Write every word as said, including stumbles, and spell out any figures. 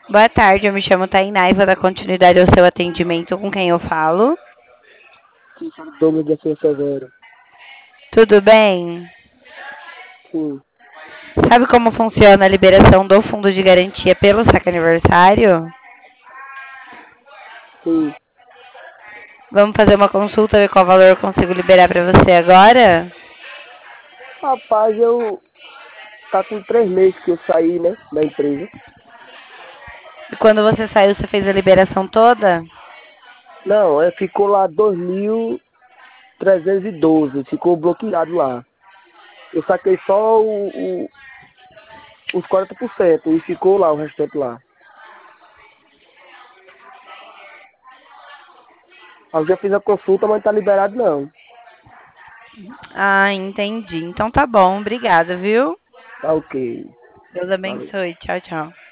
Boa tarde, eu me chamo Tainá e vou dar continuidade ao seu atendimento. Com quem eu falo? Sim, fala Douglas da Silva Severo. Tudo bem? Sim, Sabe como funciona a liberação do fundo de garantia pelo saque aniversário? sim. Vamos fazer uma consulta, ver qual valor eu consigo liberar para você agora? Rapaz, eu tá com três meses que eu saí, né, da empresa. E quando você saiu, você fez a liberação toda? Não, é, ficou lá dois mil trezentos e doze, ficou bloqueado lá. Eu saquei só o, o- os quarenta por cento e ficou lá o restante lá. Eu já fiz a consulta, mas não tá liberado não. Ah, entendi. Então tá bom, obrigada, viu? Tá ok. Deus Valeu. abençoe. Tchau, tchau.